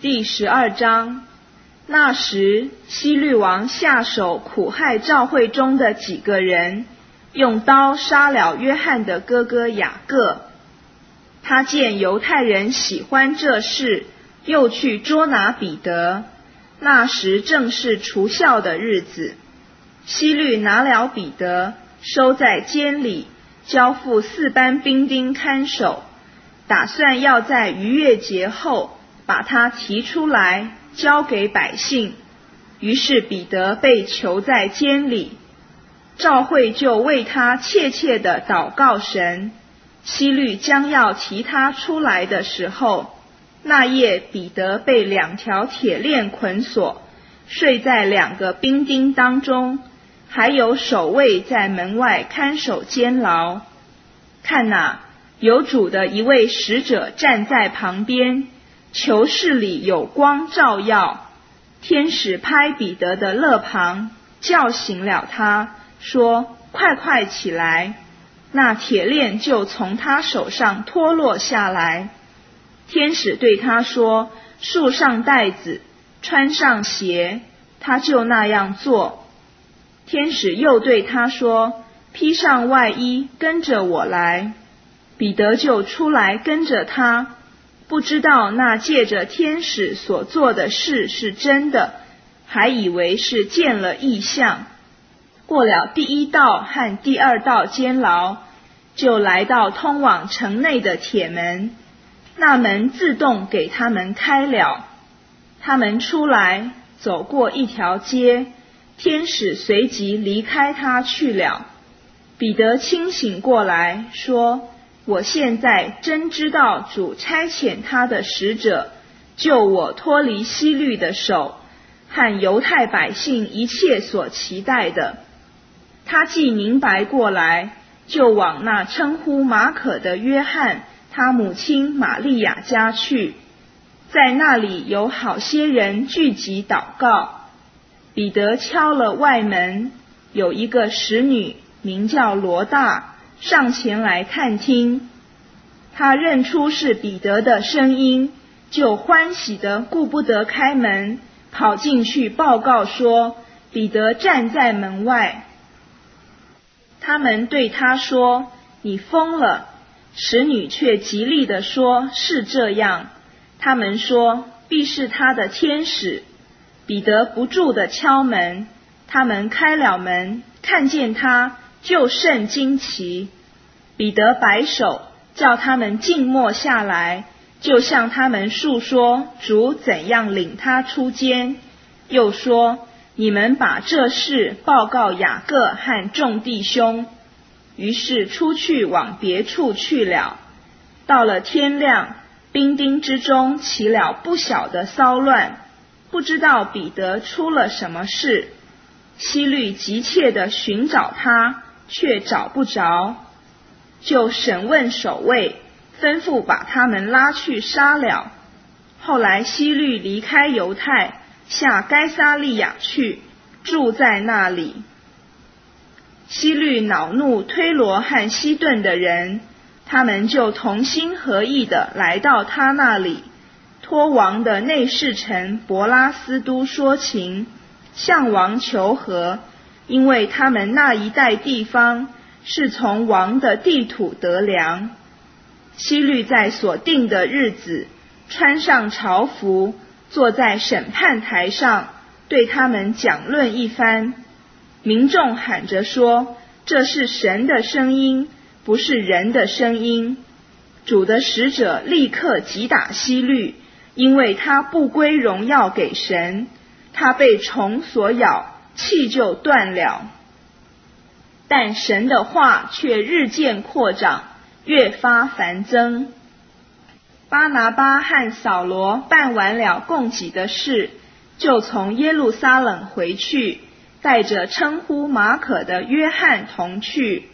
第12章。那时希律王下手苦害教会中的几个人，用刀杀了约翰的哥哥雅各。他见犹太人喜欢这事，又去捉拿彼得。那时正是除酵的日子，希律拿了彼得，收在监里，交付4班兵丁看守，打算要在逾越节后把他提出来交给百姓。于是彼得被囚在监里，教会就为他切切地祷告神。希律将要提他出来的时候，那夜彼得被2条铁链捆锁，睡在2个兵丁当中，还有守卫在门外看守监牢。看哪，有主的一位使者站在旁边，囚室里有光照耀。天使拍彼得的肋旁，叫醒了他，说：快快起来。那铁链就从他手上脱落下来。天使对他说：束上带子，穿上鞋。他就那样做。天使又对他说：披上外衣，跟着我来。彼得就出来跟着他，不知道那借着天使所做的事是真的，还以为是见了异象。过了第1道和第2道监牢，就来到通往城内的铁门，那门自动给他们开了。他们出来，走过一条街，天使随即离开他去了。彼得清醒过来，说：我现在真知道主差遣他的使者，救我脱离希律的手，和犹太百姓一切所期待的。他既明白过来，就往那称呼马可的约翰他母亲玛利亚家去，在那里有好些人聚集祷告。彼得敲了外门，有一个使女名叫罗大，上前来看听。他认出是彼得的声音，就欢喜得顾不得开门，跑进去报告说：彼得站在门外。他们对他说：你疯了。使女却极力地说：是这样。他们说：必是他的天使。彼得不住地敲门，他们开了门，看见他，就甚惊奇。彼得摆手，叫他们静默下来，就向他们述说主怎样领他出监，又说：你们把这事报告雅各和众弟兄。于是出去往别处去了。到了天亮，兵丁之中起了不小的骚乱，不知道彼得出了什么事。希律急切地寻找他，却找不着，就审问守卫，吩咐把他们拉去杀了。后来希律离开犹太，下该撒利亚去，住在那里。希律恼怒推罗和西顿的人，他们就同心合意地来到他那里，托王的内侍臣伯拉斯都说情，向王求和，因为他们那一带地方是从王的地土得粮。希律在所定的日子，穿上朝服，坐在审判台上，对他们讲论一番。民众喊着说：这是神的声音，不是人的声音。主的使者立刻击打希律，因为他不归荣耀给神，他被虫所咬，气就断了。但神的话却日渐扩长，越发繁增。巴拿巴和扫罗办完了供给的事，就从耶路撒冷回去，带着称呼马可的约翰同去。